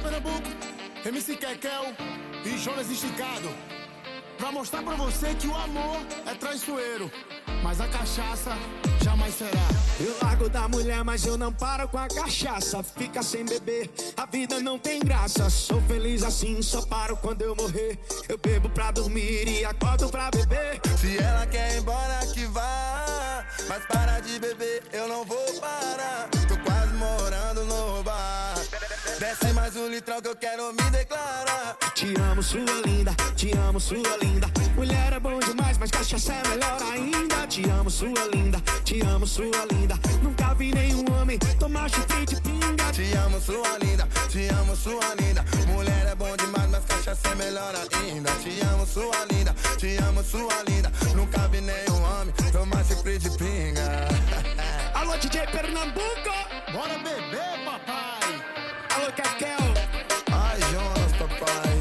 Pernambuco, MC Kekel e Jonas Esticado, pra mostrar pra você que o amor é traiçoeiro, mas a cachaça jamais será. Eu largo da mulher, mas eu não paro com a cachaça. Fica sem beber, a vida não tem graça. Sou feliz assim, só paro quando eu morrer. Eu bebo pra dormir e acordo pra beber. Se ela quer ir embora que vá, mas para de beber, eu não vou parar. Tô quase morando no bar. Desce mais um litrão que eu quero me declarar. Te amo, sua linda, te amo, sua linda. Mulher é bom demais, mas cachaça é melhor ainda. Te amo, sua linda, te amo, sua linda. Nunca vi nenhum homem tomar chifre de pinga. Te amo, sua linda, te amo, sua linda. Mulher é bom demais, mas cachaça é melhor ainda. Te amo, sua linda, te amo, sua linda. Nunca vi nenhum homem tomar chifre de pinga. Alô, DJ Pernambuco, Bora beber, papai. alô, Kekel. Ai, Jonas, papai.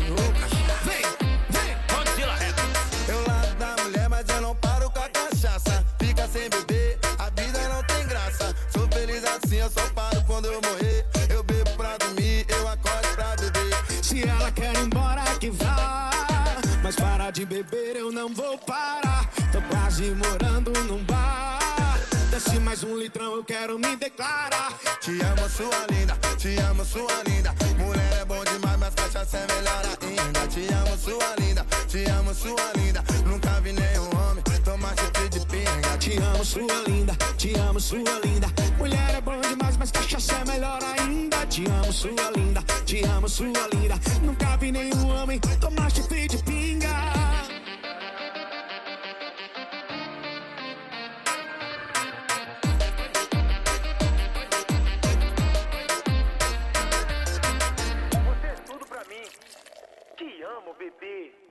Eu largo da mulher, mas eu não paro com a cachaça. Fica sem beber, a vida não tem graça. Sou feliz assim, eu só paro quando eu morrer. Eu bebo pra dormir, eu acordo pra beber. Se ela quer ir embora que vá, mas para de beber eu não vou parar. Tô quase morando num bar. Desce mais um litrão, eu quero me declarar. Te amo, sua linda, te amo, sua linda. Mulher é bom demais, mas cachaça é melhor ainda. Te amo, sua linda, te amo, sua linda. Nunca vi nenhum homem tomar chifre de pinga. Te amo, sua linda, te amo, sua linda. Mulher é bom demais, mas cachaça é melhor ainda. Te amo, sua linda, te amo, sua linda. Nunca vi nenhum homem tomar chifre de pinga. Te amo, bebê.